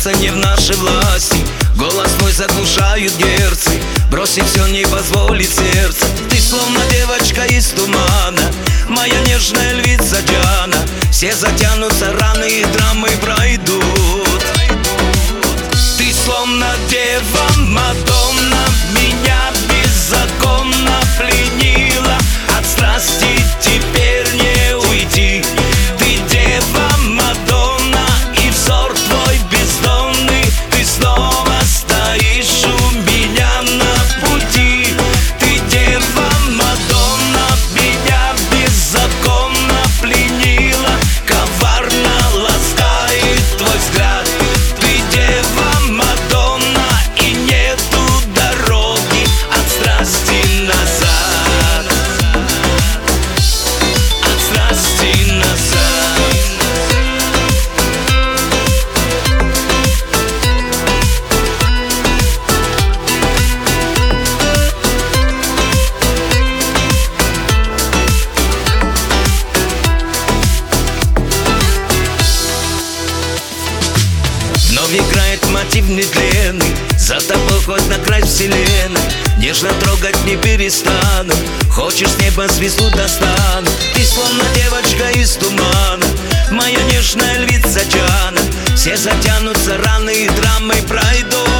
Остаться не в нашей власти. Голос мой заглушают герцы. Бросить все не позволит сердце. Ты словно девочка из тумана, моя нежная львица Диана. Все затянутся, раны и драмы пройдут. Ты словно дева Мадонна, меня беззаконно пленила. От страсти теперь не уйти. Ты дева Мадонна, и взор твой бездонный. Ты снова стоишь у меня на пути. Ты дева Мадонна, меня беззаконно пленила. Коварно ласкает твой взгляд. Ты дева Мадонна, и нету дороги от страсти назад. От страсти назад. Вновь играет мотив нетленный, за тобой хоть на край вселенной. Нежно трогать не перестану, хочешь с неба звезду достану. Ты словно девочка из тумана, моя нежная львица Диана. Все затянутся, раны и драмы пройдут.